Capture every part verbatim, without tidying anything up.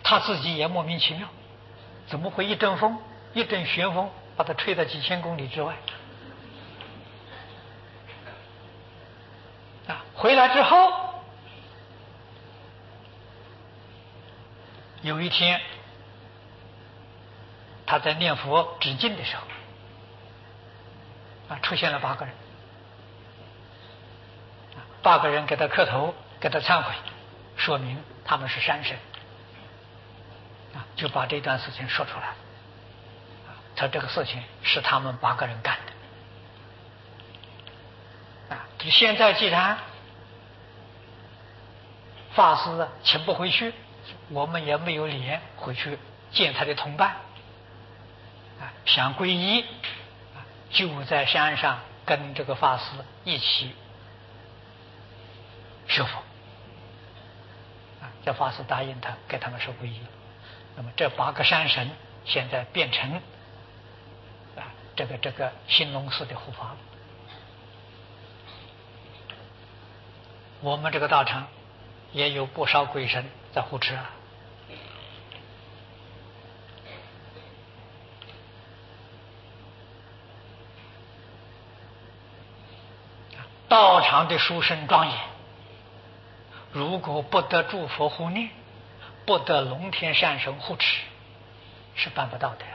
他自己也莫名其妙，怎么会一阵风、一阵旋风把他吹到几千公里之外？啊，回来之后，有一天，他在念佛止境的时候，啊，出现了八个人，八个人给他磕头，给他忏悔，说明他们是山神，啊，就把这段事情说出来。啊，他这个事情是他们八个人干的。啊，现在既然法师啊请不回去，我们也没有脸回去见他的同伴，啊，想皈依，啊，就在山上跟这个法师一起学佛，啊，这法师答应他给他们受皈依。那么这八个山神现在变成啊这个这个兴隆寺的护法了。我们这个道场也有不少鬼神在护持啊。道场的殊胜庄严，如果不得诸佛护念，不得龙天善神护持，是办不到的呀。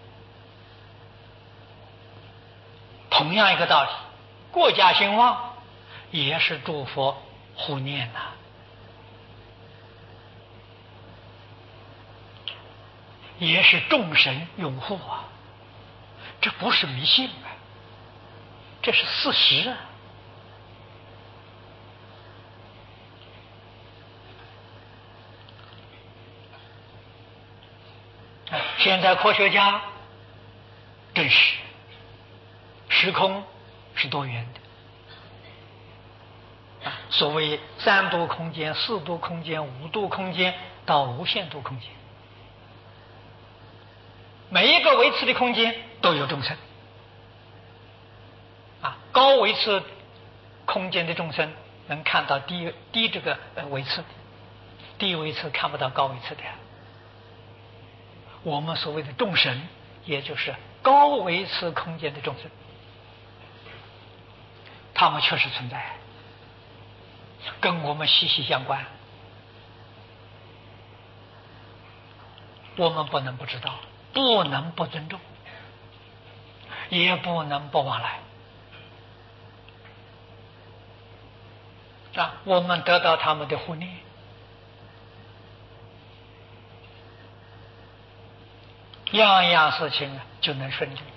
同样一个道理，国家兴旺也是诸佛护念呐、啊，也是众神拥护啊，这不是迷信啊，这是事实啊。现在科学家证实，时空是多元的，所谓三度空间、四度空间、五度空间到无限度空间，每一个维次的空间都有众生。啊，高维次空间的众生能看到低低这个维次，低维次看不到高维次的。我们所谓的众神，也就是高维次空间的众生，他们确实存在，跟我们息息相关，我们不能不知道，不能不尊重，也不能不往来啊！我们得到他们的护念，样样事情啊就能顺利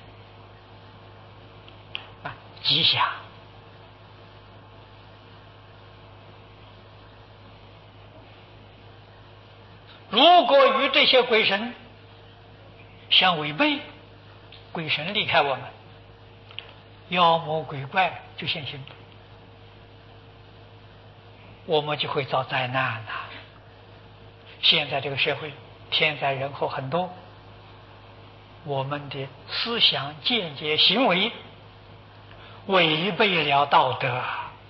啊，吉祥。如果与这些鬼神相违背，鬼神离开我们，妖魔鬼怪就现形，我们就会遭灾难呐、啊。现在这个社会天灾人祸很多，我们的思想见解行为违背了道德，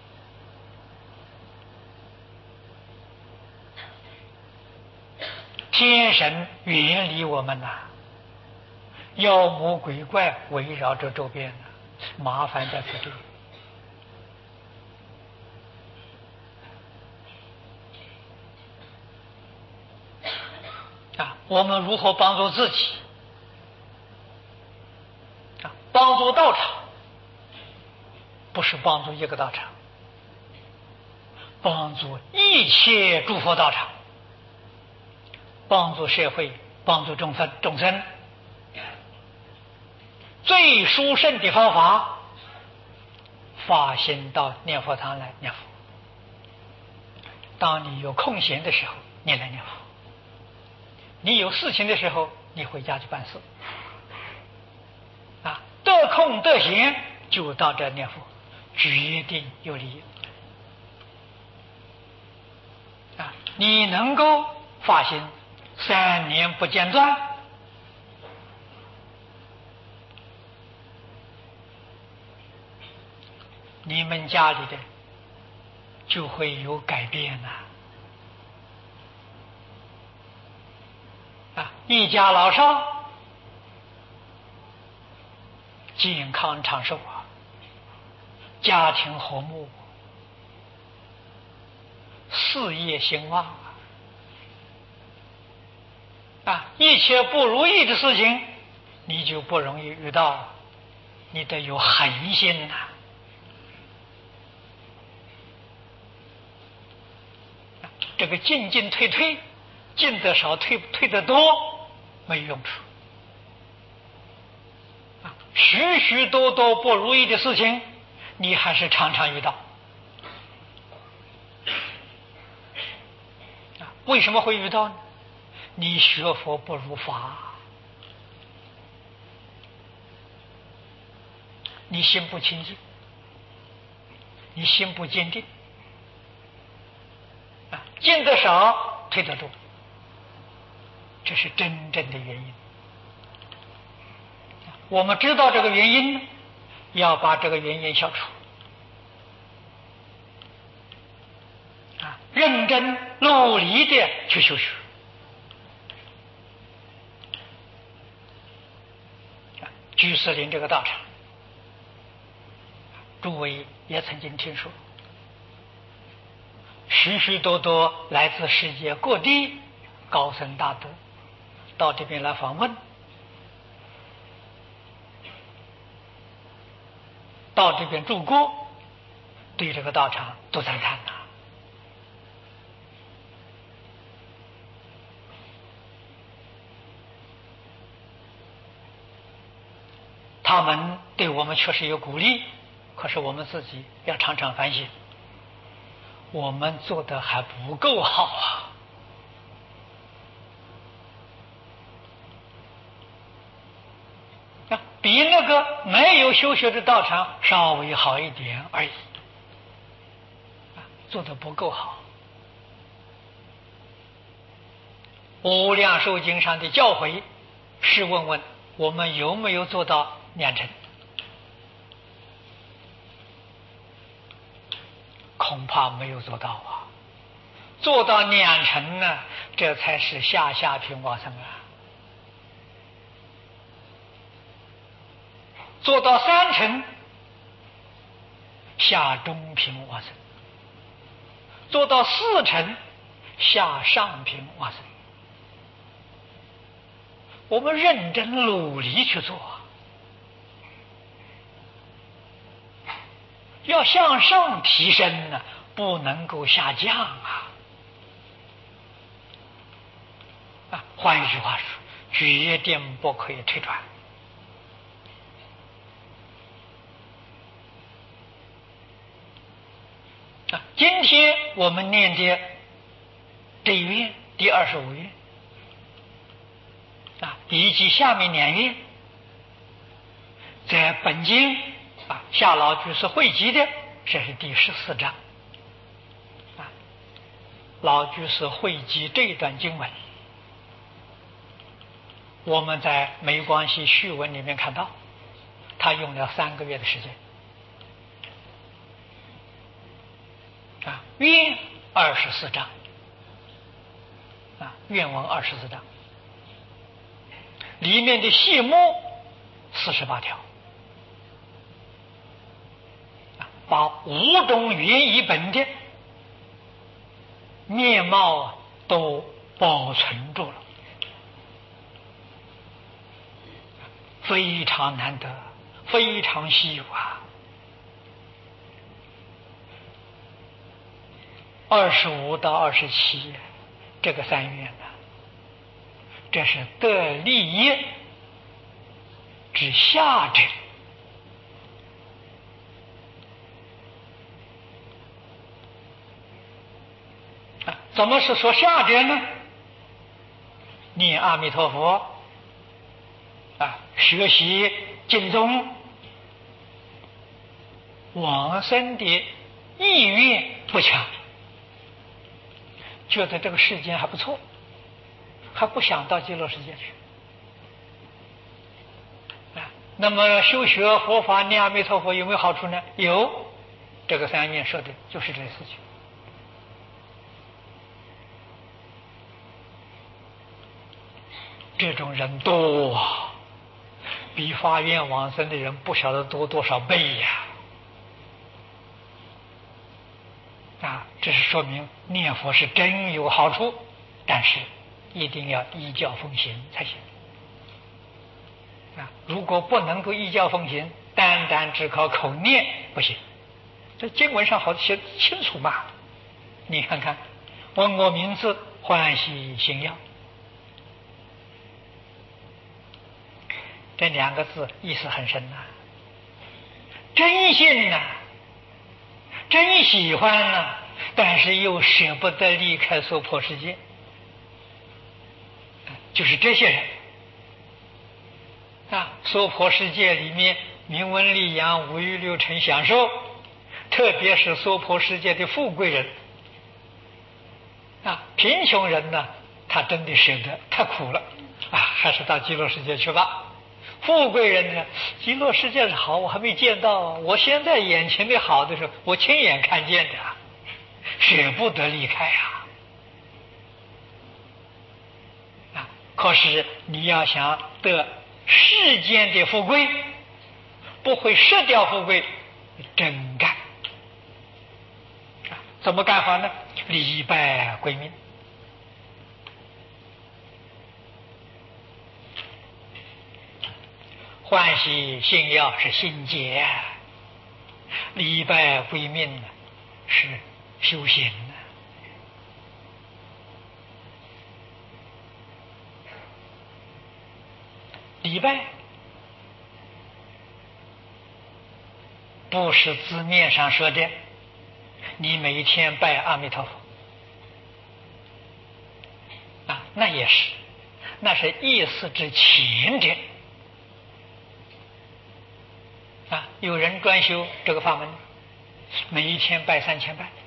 天神远离我们呐、啊，妖魔鬼怪围绕着周边呢、啊，麻烦在此地。啊，我们如何帮助自己？啊，帮助道场，不是帮助一个道场，帮助一切诸佛道场，帮助社会，帮助众生众生。最殊胜的方法，发心到念佛堂来念佛。当你有空闲的时候，你来念佛；你有事情的时候，你回家去办事。啊，得空得闲就到这念佛，决定有利益。啊，你能够发心三年不间断，你们家里的就会有改变呐、 一家老少健康长寿啊，家庭和睦，事业兴旺啊！啊，一切不如意的事情，你就不容易遇到，你得有恒心呐、啊。这个进进退退，进得少，退退得多，没用处。啊，许许多多不如意的事情，你还是常常遇到。啊，为什么会遇到呢？你学佛不如法，你心不清净，你心不坚定。啊，进得少，退得多，这是真正的原因。我们知道这个原因，要把这个原因消除。啊，认真努力的去修学。啊，居士林这个道场，诸位也曾经听说。许许多多来自世界各地高僧大德到这边来访问，到这边住过，对这个道场都赞叹呐。他们对我们确实有鼓励，可是我们自己要常常反省。我们做的还不够好啊！啊，比那个没有修学的道场稍微好一点而已，啊，做的不够好。无量寿经上的教诲，试问问我们有没有做到两成？恐怕没有做到啊！做到两成呢，这才是下下品往生啊！做到三成，下中品往生；做到四成，下上品往生。我们认真努力去做，要向上提升呢，不能够下降啊！啊，换一句话说，决定不可以退转。啊，今天我们念的这一愿第二十五愿啊，以及下面两愿，在本经啊夏老居士汇集的，这是第十四章。啊，老居士汇集这一段经文，我们在没关系序文里面看到，他用了三个月的时间。啊，愿二十四章，啊，愿文二十四章，里面的细目四十八条，啊，把五种原译本的面貌都保存住了，非常难得，非常稀有啊！二十五到二十七这个三愿呢，这是得利益之下者。啊，怎么是说下者呢？念阿弥陀佛啊，学习经宗，往生的意愿不强，觉得这个世间还不错，还不想到极乐世界去啊。那么修学佛法念阿弥陀佛有没有好处呢？有，这个三愿说的就是这个事情。 这种人多啊，比发愿往生的人不晓得多多少倍呀！啊，这是说明念佛是真有好处，但是一定要依教奉行才行。啊，如果不能够依教奉行，单单只靠口念不行。这经文上好写清楚嘛，你看看，问我名字，欢喜心要，这两个字意思很深呐、啊，真信呐、啊，真喜欢呐、啊，但是又舍不得离开娑婆世界，就是这些人啊，娑婆世界里面名闻利养、五欲六尘享受，特别是娑婆世界的富贵人啊，贫穷人呢，他真的舍得，太苦了啊，还是到极乐世界去吧。富贵人呢，极乐世界是好，我还没见到，我现在眼前的好的时候，我亲眼看见的，舍不得离开啊。啊，可是你要想得世间的富贵，不会失掉富贵，真干。怎么干法呢？礼拜归命。欢喜信要是心结，礼拜归命是修行。礼拜不是字面上说的你每天拜阿弥陀佛啊，那也是，那是意思之前的啊。有人专修这个法门，每一天拜三千拜，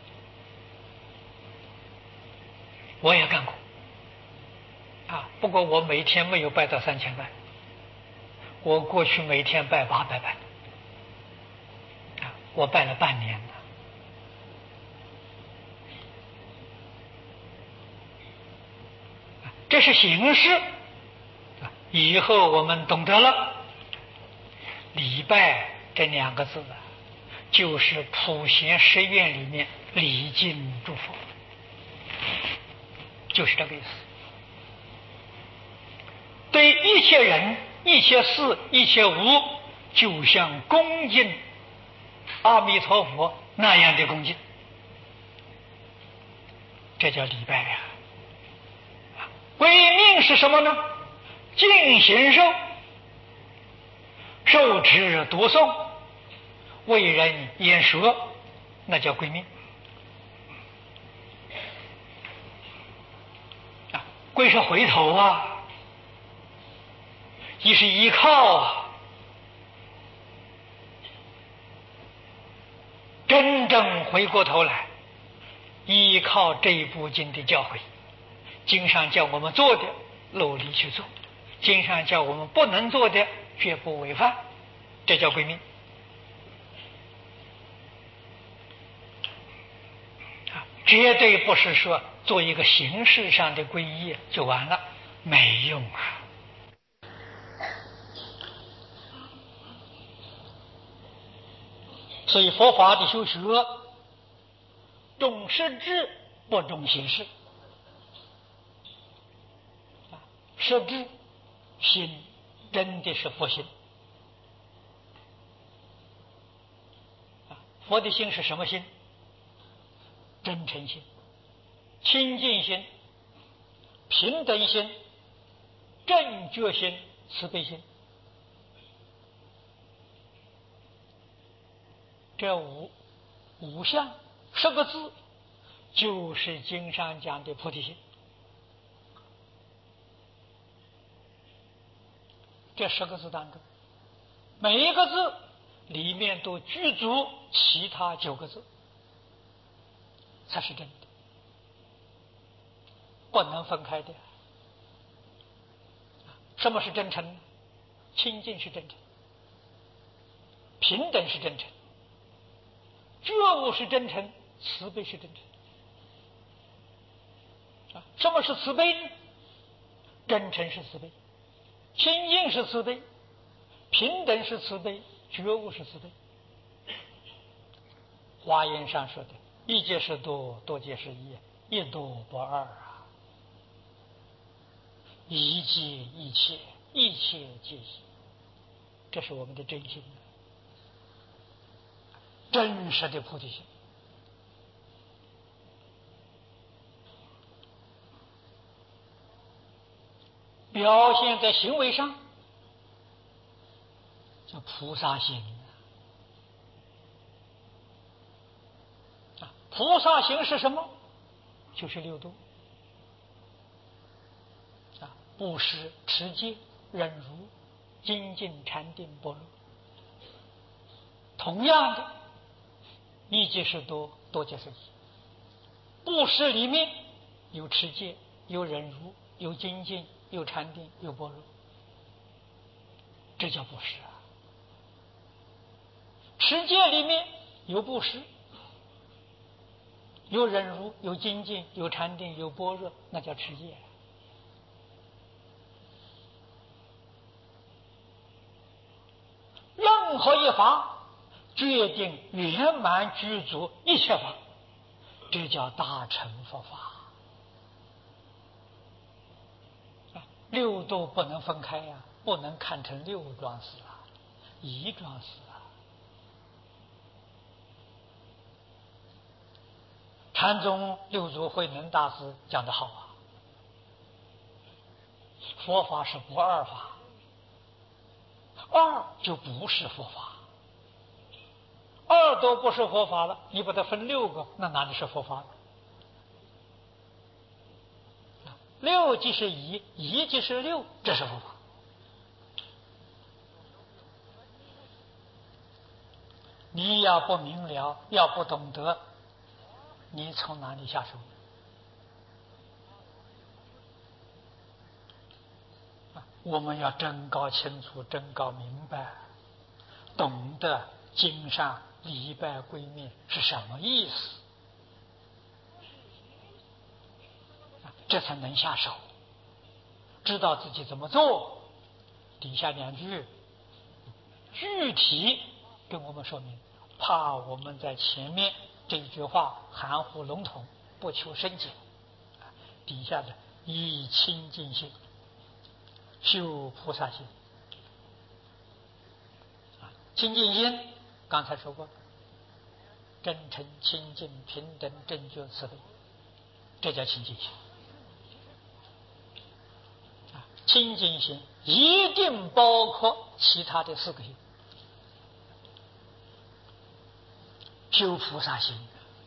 我也干过啊。不过我每天没有拜到三千拜，我过去每天拜八百拜啊，我拜了半年了。这是形式，以后我们懂得了，礼拜这两个字啊，就是普贤十愿里面礼敬诸佛，就是这个意思。对一切人、一切事、一切物，就像恭敬阿弥陀佛那样的恭敬，这叫礼拜呀、啊。归命是什么呢？敬行受，受持读诵，为人言说，那叫归命啊。归是回头啊，一是依靠啊，真正回过头来依靠这一部经的教诲，经上叫我们做的努力去做，经上叫我们不能做的绝不违犯，这叫归命啊！绝对不是说做一个形式上的皈依就完了，没用啊。所以佛法的修学重实质不重形式，实质心真的是佛心。佛的心是什么心？真诚心、清净心、平等心、正觉心、慈悲心，这五五项十个字就是经上讲的菩提心。这十个字当中，每一个字里面都具足其他九个字，才是真的，不能分开的。什么是真诚？清净是真诚，平等是真诚，觉悟是真诚，慈悲是真诚。啊，什么是慈悲呢？ 真诚是慈悲，清净是慈悲，平等是慈悲，觉悟是慈悲。华严上说的一即是多，多即是一，一多不二啊。一即一切，一切即一，这是我们的真心，真实的菩提心。表现在行为上叫菩萨行啊。菩萨行是什么？就是六度啊，布施、持戒、忍辱、精进、禅定、般若。同样的，一即是多，多即是一。布施里面有持戒，有忍辱，有精进，有禅定，有般若，这叫布施啊。持戒里面有布施，有忍辱，有精进，有禅定，有般若，那叫持戒。任何一法决定圆满具足一切法，这叫大乘佛法。六度不能分开呀、啊，不能看成六桩事啊，一桩事啊。禅宗六祖慧能大师讲得好啊，佛法是不二法，二就不是佛法，二都不是佛法了，你把它分六个，那哪里是佛法？六即是一，一即是六，这是佛法。你要不明了，要不懂得，你从哪里下手？我们要真搞清楚，真搞明白，懂得经上礼拜归命是什么意思，这才能下手，知道自己怎么做。底下两句具体跟我们说明，怕我们在前面这一句话含糊笼统，不求深解。底下的以清净心修菩萨心，清净心刚才说过，真诚、清净、平等、正觉、慈悲，这叫清净心。清净心一定包括其他的四个心。修菩萨心，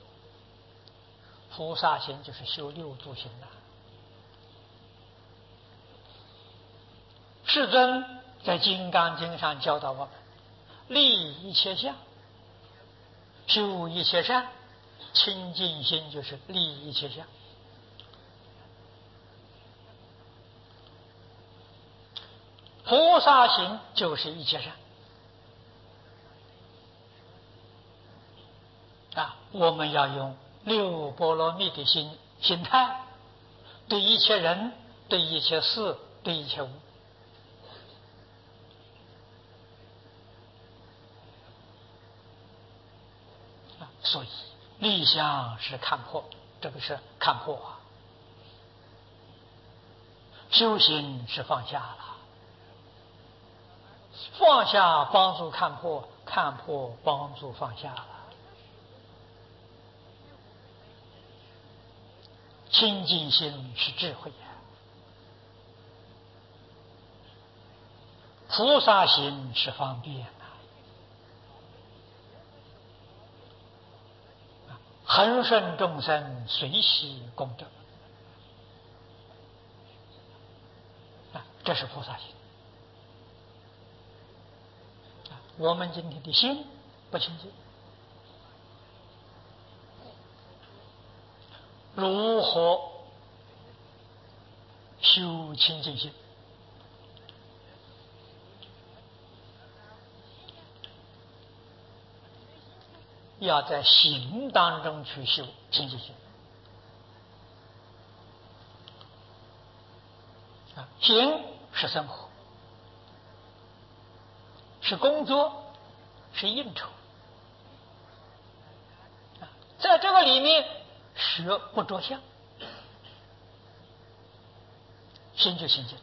菩萨心就是修六度心的。世尊在《金刚经》上教导我们，立一切相，修一切善，清净心就是立一切相。菩萨行就是一切善啊！我们要用六波罗蜜的心心态，对一切人，对一切事，对一切物。啊，所以立相是看破，这个是看破啊；修行是放下了。放下帮助看破，看破帮助放下了。清净心是智慧呀，菩萨心是方便呐。恒顺众生，随喜功德啊，这是菩萨心。我们今天的心不清净，如何修清净心？要在行当中去修清净心啊，行是生活，是工作，是应酬。啊，在这个里面，舍不着相，心就清净。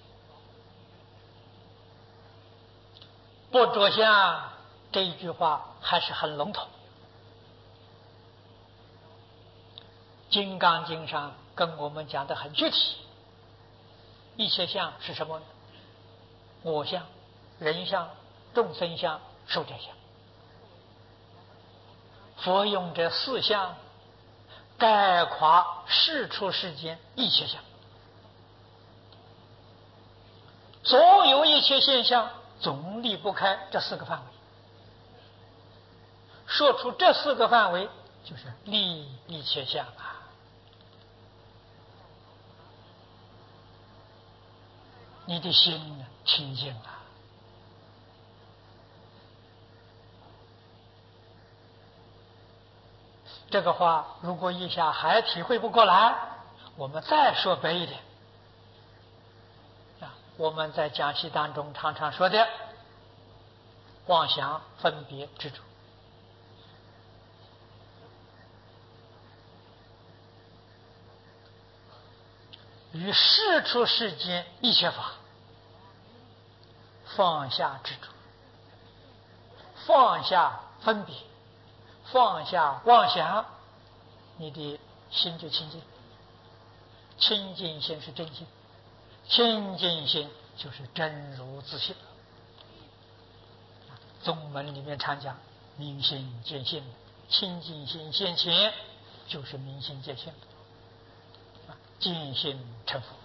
不着相这一句话还是很笼统，《金刚经》上跟我们讲的很具体。一切相是什么呢？我相、人相、众生相、寿者相。佛用这四相概括世出世间一切相，所有一切现象总离不开这四个范围。说出这四个范围，就是立一切相啊。你的心清净了。这个话如果一下还体会不过来，我们再说白一点啊，我们在讲习当中常常说的妄想、分别、执着，与世出世间一切法放下执着，放下分别，放下妄想，你的心就清净。清净心是真心，清净心就是真如自性。宗门里面常讲明心见性，清净心现前就是明心见性，见性成佛。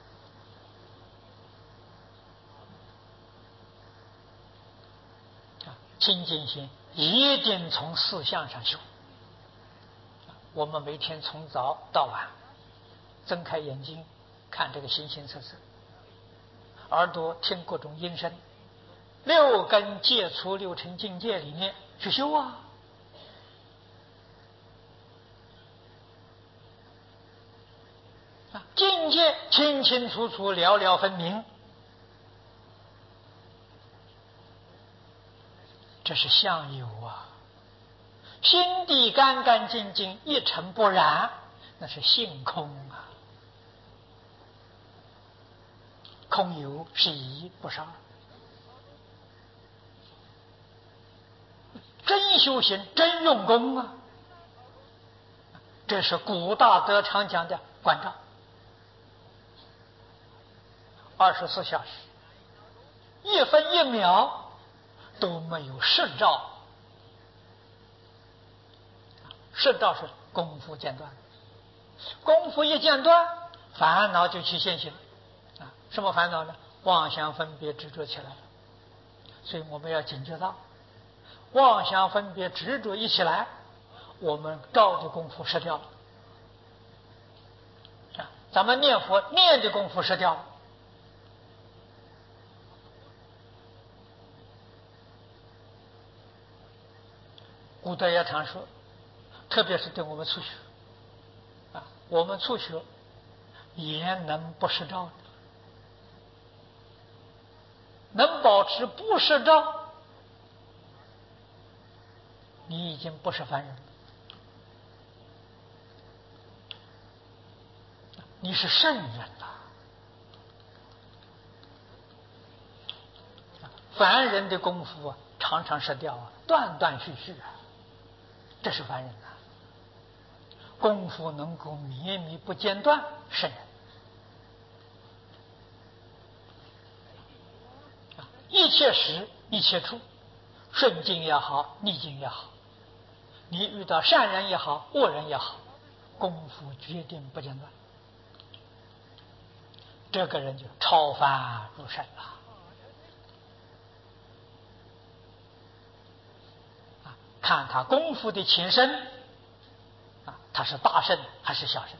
清净心一定从四相上修。我们每天从早到晚睁开眼睛看这个形形色色，耳朵听各种音声，六根接触六尘境界里面去修啊。境界清清楚楚，了了分明，这是相由啊。心地干干净净，一尘不染，那是性空啊。空有是一不是二。真修行，真用功啊！这是古大德常讲的关照。二十四小时，一分一秒都没有失照。失照是功夫间断，功夫一间断，烦恼就去现行啊！什么烦恼呢？妄想分别执着起来了。所以我们要警觉到，妄想分别执着一起来，我们照的功夫失掉了啊！咱们念佛念的功夫失掉了。古德也常说，特别是对我们初学啊，我们初学也能不失照，能保持不失照，你已经不是凡人了，你是圣人了。凡人的功夫啊，常常失掉啊，断断续续啊，这是凡人啊。功夫能够绵密不间断，圣人。一切时一切处，顺境也好，逆境也好，你遇到善人也好，恶人也好，功夫决定不间断，这个人就超凡入圣了。看他功夫的前身啊，他是大圣还是小圣，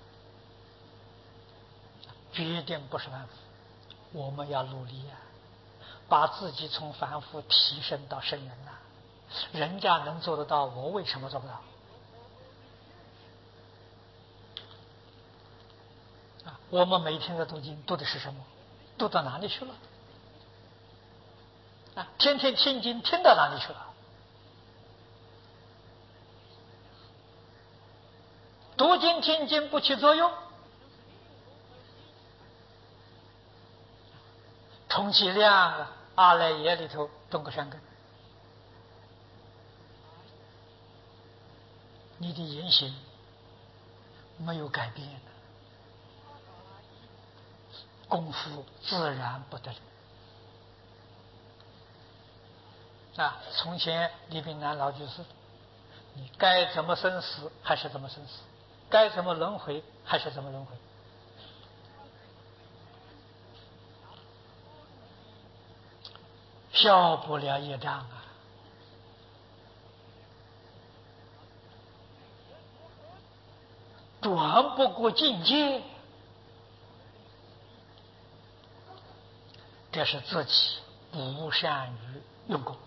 决定不是凡夫。我们要努力啊，把自己从凡夫提升到圣人呐、啊。人家能做得到，我为什么做不到？啊， 我们每天在读经，读的是什么？读到哪里去了？啊，天天听经，听到哪里去了？读经听经不起作用，充其量啊，阿赖耶里头种个善根，你的言行没有改变，功夫自然不得了。啊，从前李炳南老居士，你该怎么生死还是怎么生死，该怎么轮回还是怎么轮回，消不了业障啊！转不过境界，这是自己不善于用功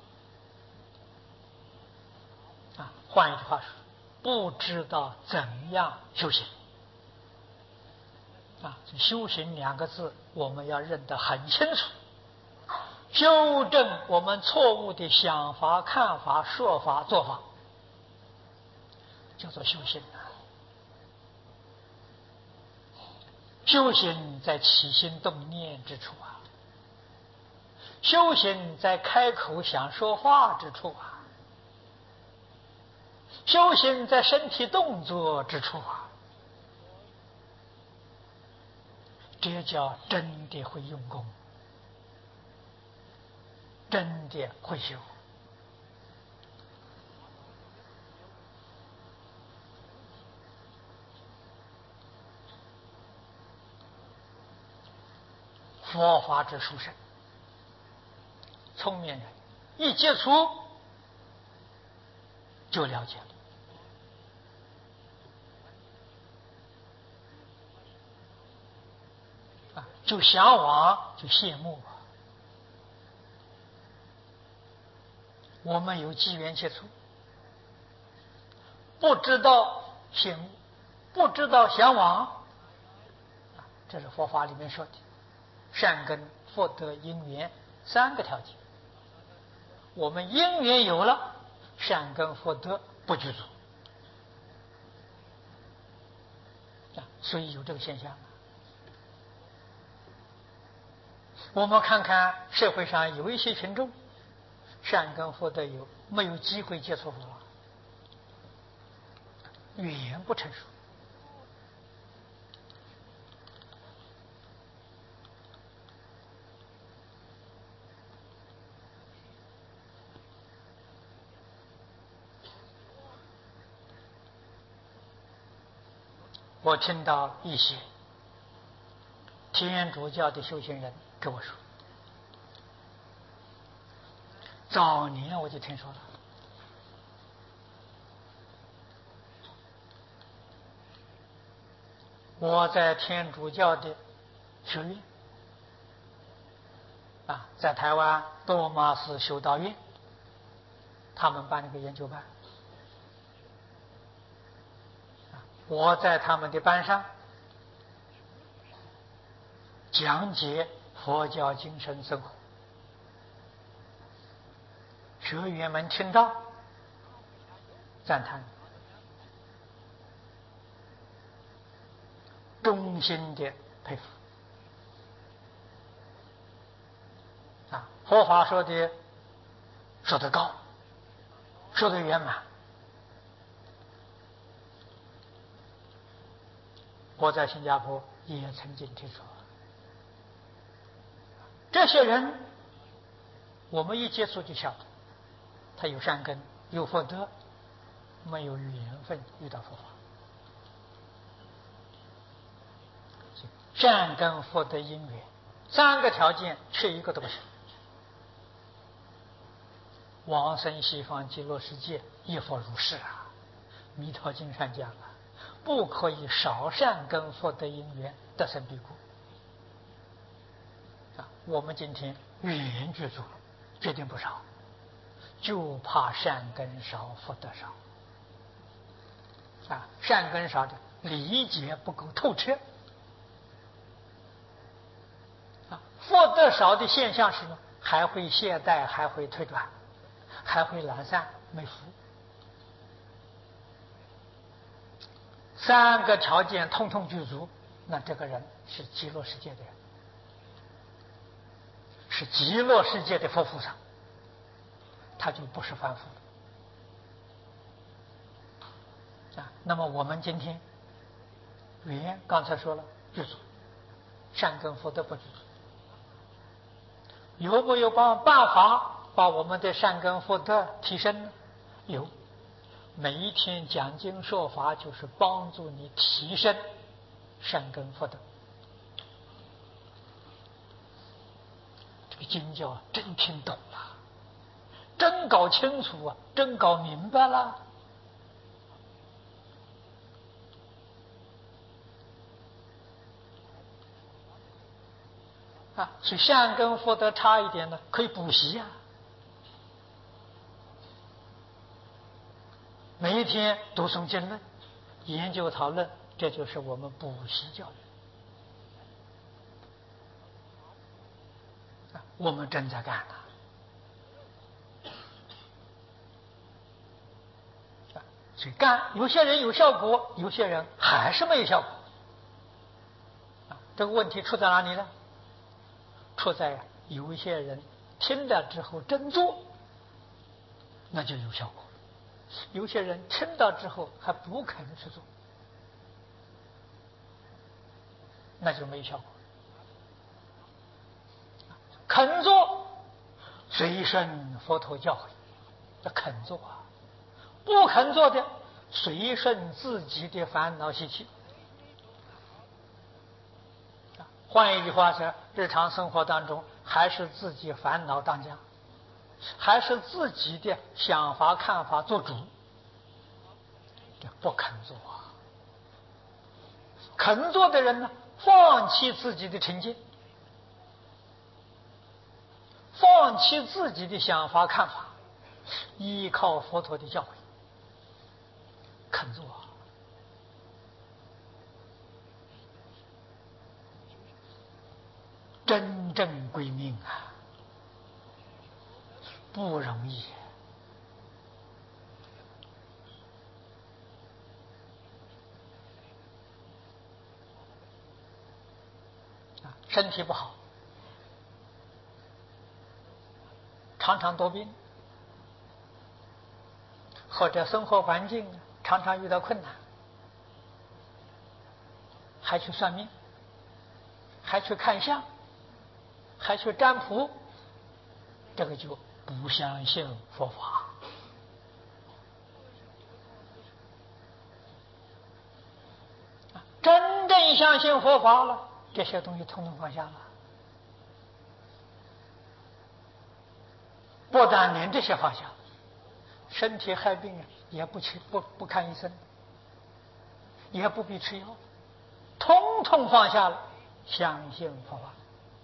啊。换一句话说，不知道怎样修行啊。修行两个字，我们要认得很清楚，纠正我们错误的想法、看法、说法、做法，叫做修行啊。修行在起心动念之处啊，修行在开口想说话之处啊，修行在身体动作之处啊，这叫真的会用功，真的会修。佛法之殊胜，聪明人一接触就了解了，啊，就向往，就羡慕啊。我们有机缘接触，不知道羡慕，不知道向往，这是佛法里面说的善根、福德、因缘三个条件。我们因缘有了，善根福德不具足啊，所以有这个现象。我们看看社会上有一些群众，善根福德有，没有机会接触佛法，语言不成熟。我听到一些天主教的修行人跟我说，早年我就听说了，我在天主教的学院啊，在台湾多玛斯修道院，他们办了个研究班，我在他们的班上讲解佛教精神生活，学员们听到赞叹，衷心的佩服啊！佛法说的说得高，说得圆满。我在新加坡也曾经听说，这些人我们一接触就晓得，他有善根，有福德，没有缘分遇到佛法。善根福德因缘三个条件缺一个都不行，往生西方极乐世界亦复如是啊！弥陀经上讲啊，不可以少善根福德因缘得生彼国啊！我们今天缘具足，决定不少，就怕善根少福德少啊！善根少的理解不够透彻啊，福德少的现象是什么？还会懈怠，还会退转，还会懒散，没福。三个条件通通具足，那这个人是极乐世界的人，是极乐世界的佛菩萨，他就不是凡夫的啊。那么我们今天缘刚才说了具足，善根福德不具足，有没有办办法把我们的善根福德提升呢？有。每一天讲经说法，就是帮助你提升善根福德。这个经教真听懂了，真搞清楚啊，真搞明白了啊！所以善根福德差一点呢，可以补习啊。每一天读诵经论，研究讨论，这就是我们补习教育。我们正在干的，所以干有些人有效果，有些人还是没有效果。这个问题出在哪里呢？出在有一些人听了之后真做，那就有效果。有些人听到之后还不肯去做，那就没效果。肯做，随顺佛陀教诲，要肯做啊；不肯做的，随顺自己的烦恼习气。换一句话说，日常生活当中还是自己烦恼当家，还是自己的想法看法做主，这不肯做啊。肯做的人呢，放弃自己的成见，放弃自己的想法看法，依靠佛陀的教诲，肯做啊。真正归命啊，不容易啊！身体不好，常常多病，或者生活环境常常遇到困难，还去算命，还去看相，还去占卜，这个就不相信佛法。真正相信佛法了，这些东西统统放下了，不但连这些放下，身体害病也不去不不看医生，也不必吃药，统统放下了，相信佛法。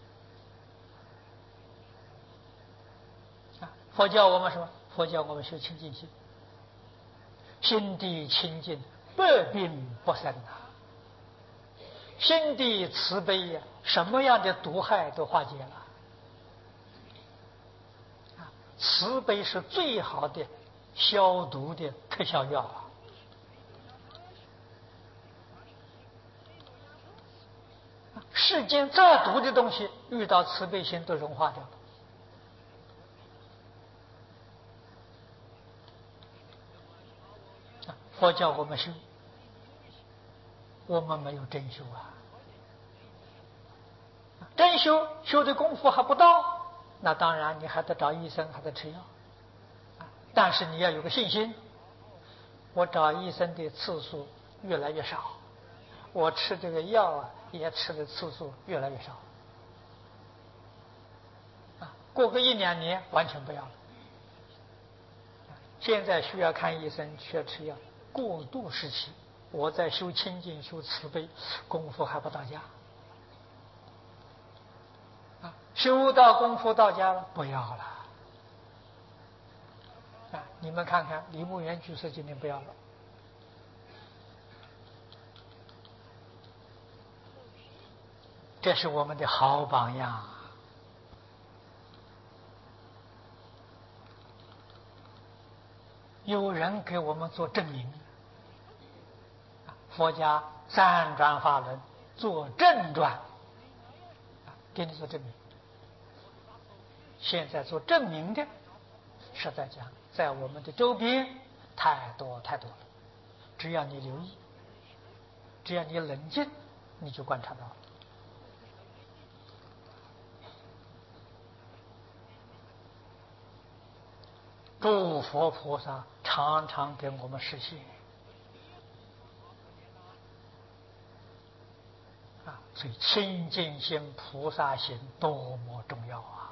啊，佛教我们什么？佛教我们修清净心，心地清净，百病不生啊！心地慈悲呀，什么样的毒害都化解了。啊，慈悲是最好的消毒的特效药啊！世间再毒的东西，遇到慈悲心都融化掉了。啊，佛教我们修，我们没有真修啊！真修修的功夫还不到，那当然你还得找医生，还得吃药。但是你要有个信心，我找医生的次数越来越少，我吃这个药啊，也吃的次数越来越少。啊，过个一两年完全不要了。现在需要看医生，需要吃药，过渡时期，我在修清净、修慈悲，功夫还不到家。啊，修到功夫到家了，不要了。啊，你们看看李牧原居士今天不要了。 这是我们的好榜样。有人给我们做证明，佛家三转法轮做正转，给你做证明。现在做证明的，实在讲，在我们的周边太多太多了。只要你留意，只要你冷静，你就观察到了。诸佛菩萨常常给我们示现啊，所以清净心、菩萨心多么重要啊！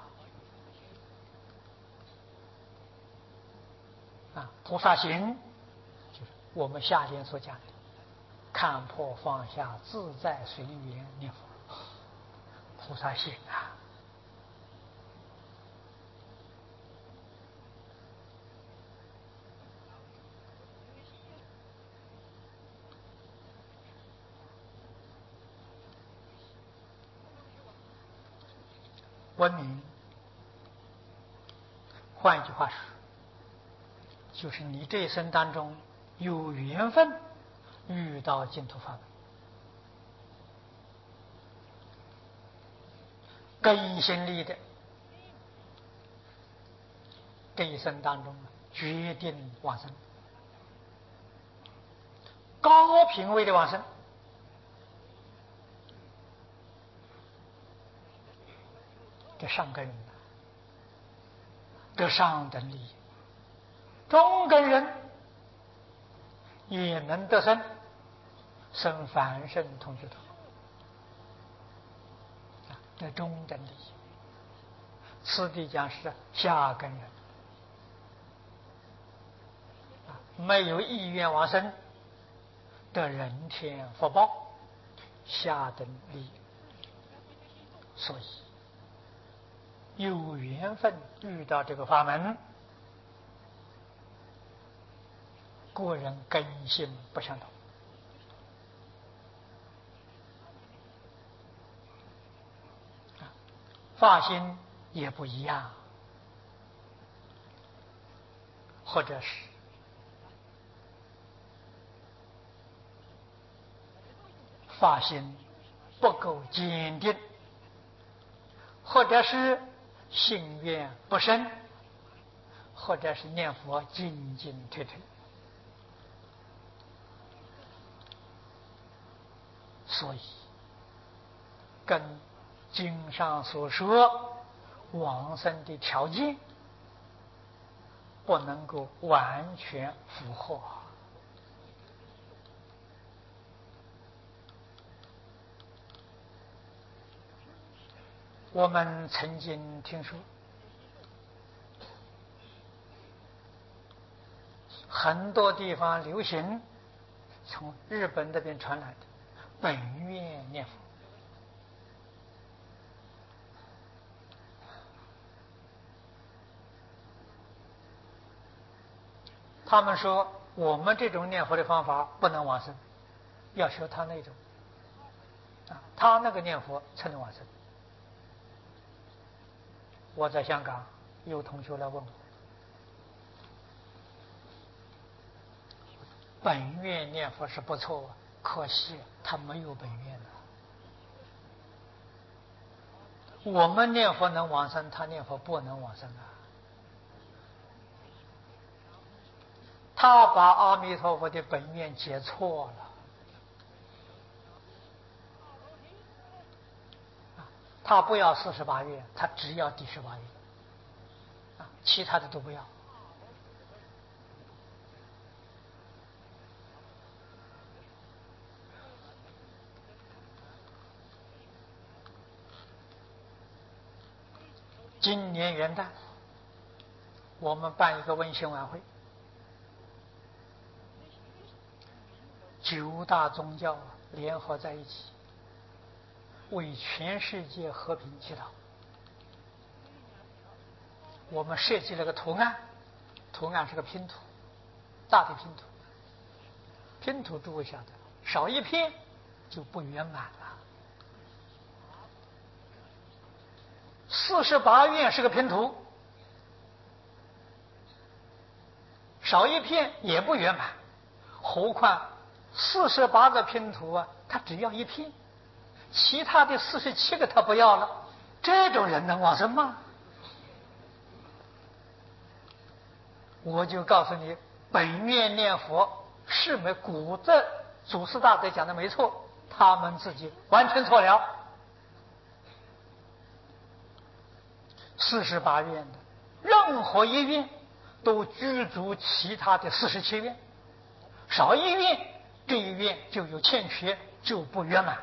啊，菩萨心就是我们下联所讲的看破放下、自在随缘念佛，菩萨心啊。文明，换一句话说，就是你这一生当中有缘分遇到净土法门，根心力的，这一生当中决定往生，高品位的往生，这上根人，这上等利益，中根人也能得生，生凡圣同居土，这中等利益。次第讲是下根人，没有意愿往生的人天福报，下等利益。所以有缘分遇到这个法门，个人根性不相同，发心也不一样，或者是发心不够坚定，或者是心愿不深，或者是念佛进进退退。所以跟经上所说往生的条件不能够完全符合。我们曾经听说很多地方流行从日本那边传来的本愿念佛，他们说我们这种念佛的方法不能往生，要学他那种啊，他那个念佛才能往生。我在香港有同学来问我，本愿念佛是不错，可惜他没有本愿了。我们念佛能往生，他念佛不能往生啊。他把阿弥陀佛的本愿解错了，他不要四十八愿，他只要第十八愿，啊，其他的都不要。今年元旦，我们办一个温馨晚会，九大宗教联合在一起，为全世界和平祈祷。我们设计了个图案，图案是个拼图，大的拼图。拼图诸位晓得，少一片就不圆满了。 四十八愿是个拼图，少一片也不圆满，何况四十八个拼图啊，他只要一片，其他的四十七个他不要了，这种人能往生吗？我就告诉你，本愿念佛是没古的祖师大德讲的没错，他们自己完全错了。四十八愿的任何一愿都具足其他的四十七愿，少一愿，这一愿就有欠缺，就不圆满。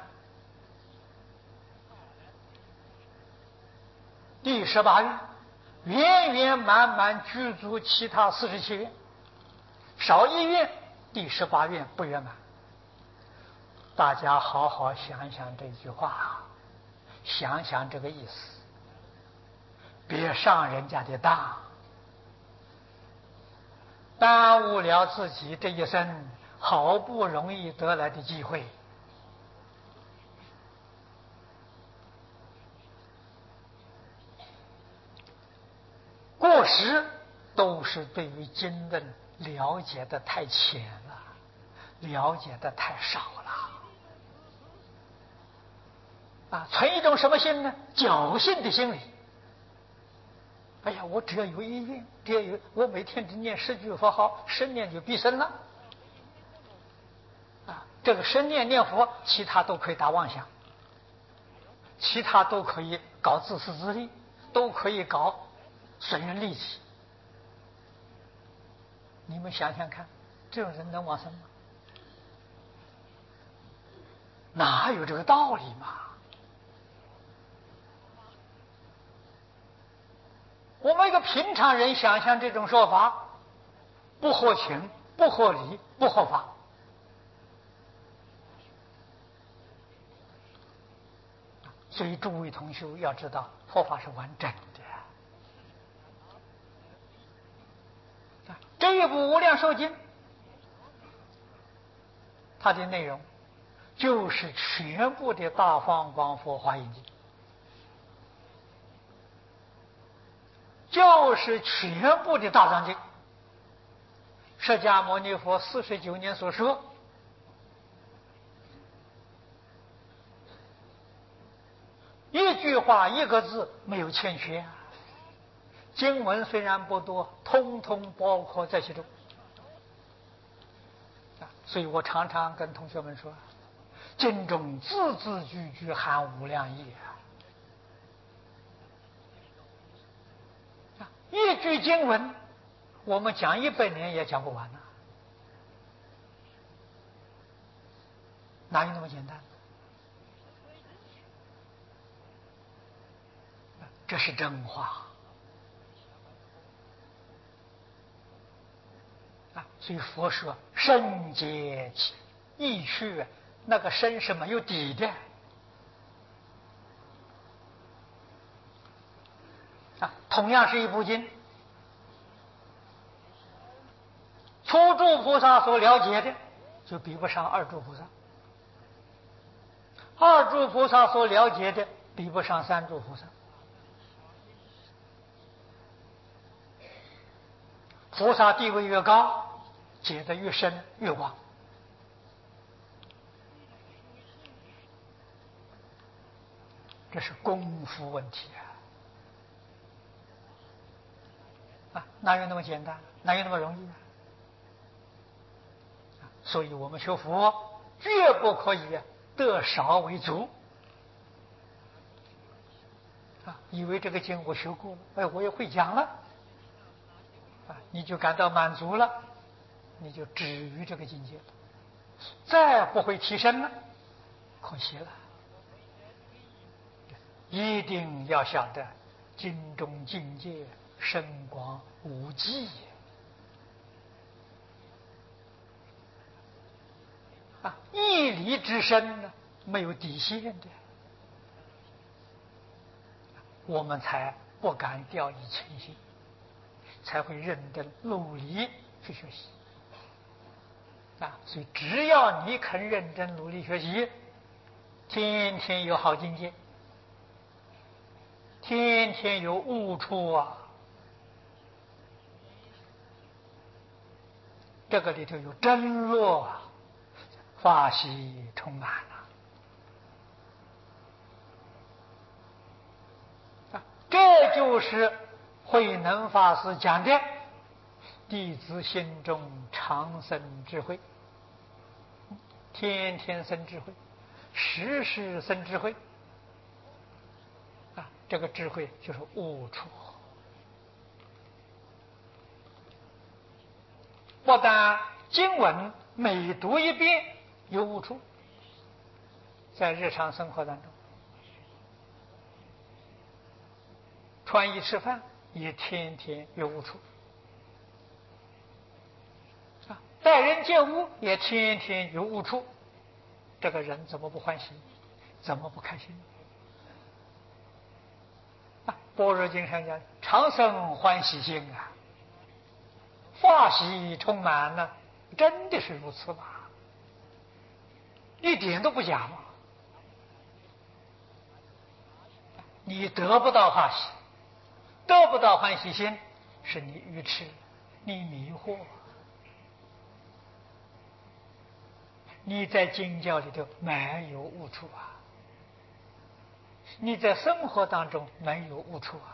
第十八愿圆圆满满具足其他四十七愿，少一愿，第十八愿不圆满。大家好好想想这句话，想想这个意思，别上人家的当，耽误了自己这一生好不容易得来的机会。过失都是对于经论了解的太浅了，了解的太少了啊！存一种什么心呢？侥幸的心理。哎呀，我只要有一愿，只要有我每天只念十句佛号，十念就必生了啊！这个十念念佛，其他都可以打妄想，其他都可以搞自私自利，都可以搞损人利己。你们想想看，这种人能往生吗？哪有这个道理嘛？我们一个平常人想象这种说法，不合情、不合理、不合法。所以诸位同学要知道，佛法是完整的。这一部《无量寿经》，它的内容就是全部的大放光佛华严经，就是全部的大藏经。释迦牟尼佛四十九年所说，一句话一个字没有欠缺啊。经文虽然不多，通通包括在其中。所以我常常跟同学们说，经中字字句句含无量义啊！一句经文，我们讲一百年也讲不完呢、啊，哪有那么简单？这是真话啊！所以佛说深解意趣，那个深是没有底的啊。同样是一部经，初住菩萨所了解的，就比不上二住菩萨；二住菩萨所了解的，比不上三住菩萨。菩萨地位越高，解得越深越广。这是功夫问题啊！啊，哪有那么简单？哪有那么容易啊？所以我们学佛绝不可以得少为足啊！以为这个经我学过了，哎，我也会讲了啊，你就感到满足了，你就止于这个境界了，再不会提升了，可惜了。一定要晓得经中境界深广无际啊，一理之深呢，没有底线的，我们才不敢掉以轻心，才会认真努力去学习啊！所以只要你肯认真努力学习，天天有好境界， 天天有悟处啊。这个里头有真乐啊，法喜充满了。这就是慧能法师讲的弟子心中常生智慧，天天生智慧，时时生智慧啊！这个智慧就是悟处，不但经文每读一遍有悟处，在日常生活当中，穿衣吃饭也天天有悟处啊，待人接物也天天有悟处，这个人怎么不欢喜？怎么不开心？啊，般若经上讲，常生欢喜心啊，法喜充满了，真的是如此吧？一点都不假嘛！你得不到法喜，得不到欢喜心，是你愚痴，你迷惑，你在经教里头没有悟处啊，你在生活当中没有悟处啊。